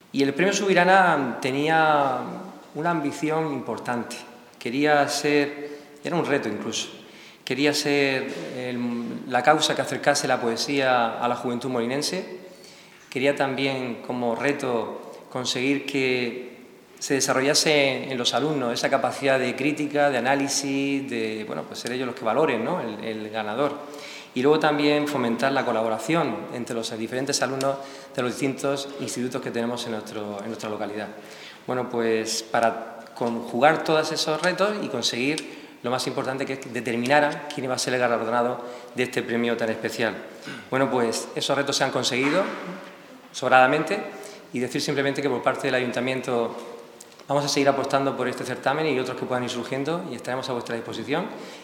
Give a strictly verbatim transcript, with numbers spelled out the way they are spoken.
Y el Premio Subirana tenía una ambición importante. Quería ser, era un reto incluso, quería ser el, la causa que acercase la poesía a la juventud molinense. Quería también, como reto, conseguir que se desarrollase en los alumnos esa capacidad de crítica, de análisis, de bueno, pues ser ellos los que valoren, ¿no?, el, el ganador. Y luego también fomentar la colaboración entre los diferentes alumnos de los distintos institutos que tenemos en, nuestro, en nuestra localidad. Bueno, pues para conjugar todos esos retos y conseguir lo más importante, que es que determinaran quién iba a ser el galardonado de este premio tan especial. Bueno, pues esos retos se han conseguido sobradamente, y decir simplemente que por parte del Ayuntamiento vamos a seguir apostando por este certamen y otros que puedan ir surgiendo, y estaremos a vuestra disposición.